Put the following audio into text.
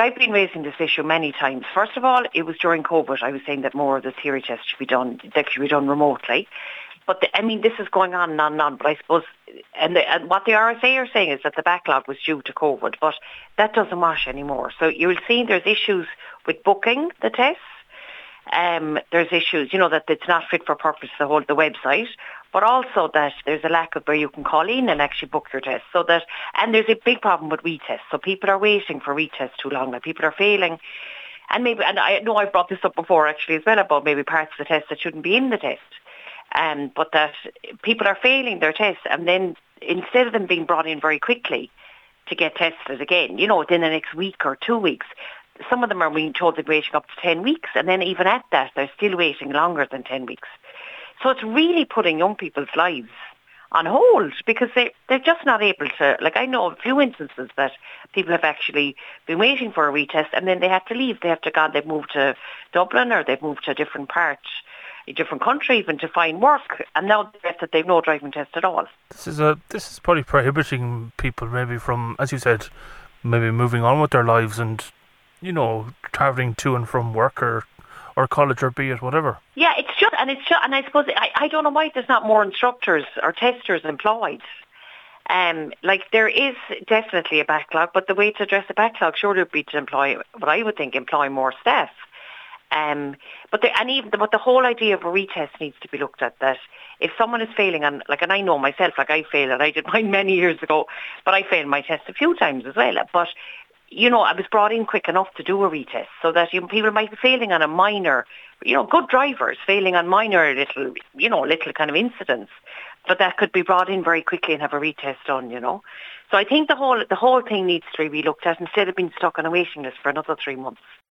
I've been raising this issue many times. First of all, it was during COVID. I was saying that more of the theory tests should be done remotely. But this is going on and on and on. But I suppose, and what the RSA are saying is that the backlog was due to COVID, but that doesn't wash anymore. So you'll see there's issues with booking the tests. There's issues, that it's not fit for purpose, the website, but also that there's a lack of where you can call in and actually book your test. And there's a big problem with retests. So people are waiting for retests too long. Like people are failing. And I know I've brought this up before actually as well about maybe parts of the test that shouldn't be in the test. But that people are failing their tests, and then instead of them being brought in very quickly to get tested again, within the next week or 2 weeks, some of them are being told they're waiting up to 10 weeks, and then even at that, they're still waiting longer than 10 weeks. So it's really putting young people's lives on hold because they're just not able to, I know a few instances that people have actually been waiting for a retest and then they had to leave. They've moved to Dublin or they've moved to a different country even to find work, and now they've no driving test at all. This is probably prohibiting people maybe from, as you said, maybe moving on with their lives and travelling to and from work or college or be it whatever. Yeah, and I suppose I don't know why there's not more instructors or testers employed. There is definitely a backlog, but the way to address the backlog surely would be to employ more staff. But the whole idea of a retest needs to be looked at. That if someone is failing on, and I know myself, I failed, and I did mine many years ago, but I failed my test a few times as well. But I was brought in quick enough to do a retest, so that people might be failing on a minor, good drivers failing on minor little kind of incidents, but that could be brought in very quickly and have a retest done. So I think the whole thing needs to be looked at instead of being stuck on a waiting list for another 3 months.